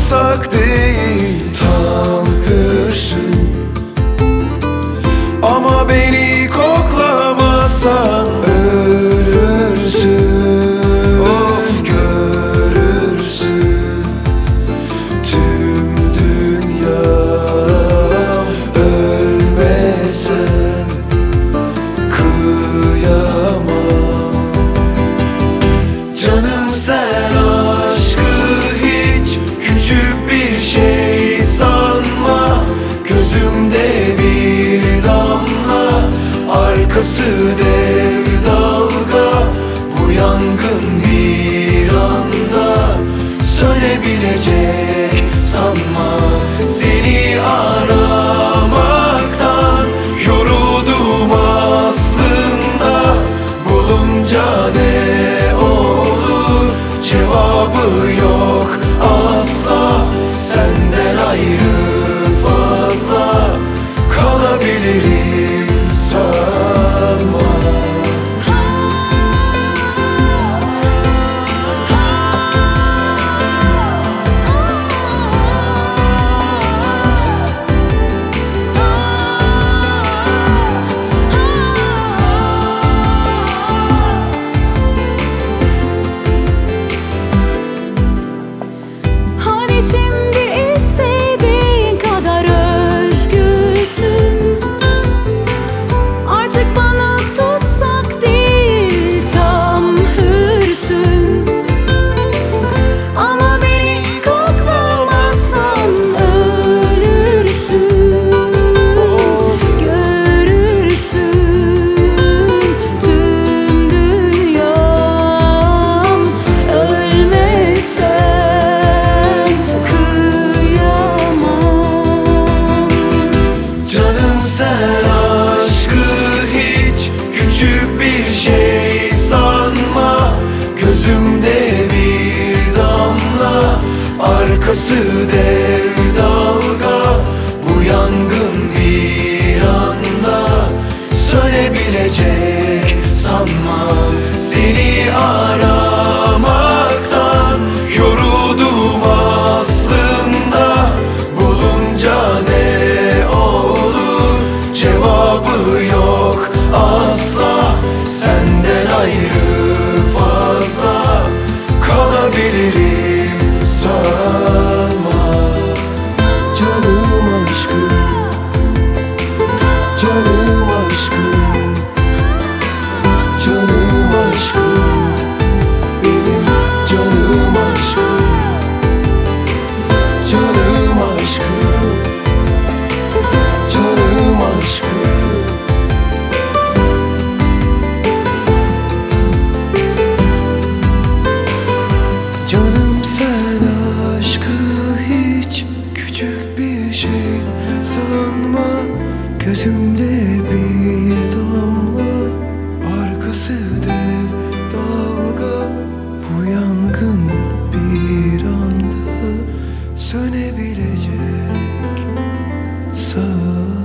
tutsak değil, tam hürsün. Ama beni koklamazsan ölürsün. Of, görürsün tüm dünya. Ölmesen kıyamam. Canım, sen aşkı hiç küçük bir şey sanma. Gözümde bir damla, arkası dev dalga. Bu yangın bir anda sönebilecek sanma. Seni aramaktan yoruldum aslında. Bulunca ne olur, cevabı yok asla. Senden ayrı fazla kalabilirim sanma. Hani şimdi istediğin kadar özgürsün. Artık bana tutsak değil, tam hürsün. Ama beni koklamazsan ölürsün. Görürsün tüm dünyam. Ölmesen kıyamam. Canım, sen aşkı hiç küçük bir şey sanma. Gözümde bir damla, arkası dev dalga. Bu yangın bir anda sönebilecek sanma. Seni aramaktan yoruldum aslında. Bulunca ne olur, cevabı yok asla. Senden ayrı fazla kalabilirim sanma. Canım aşkım, canım aşkım, canım aşkım, benim canım aşkım, canım aşkım, canım aşkım. Canım, sen aşkı hiç küçük bir şey sanma. Gözümde bir damla, arkası dev dalga. Bu yangın bir anda sönebilecek sanma.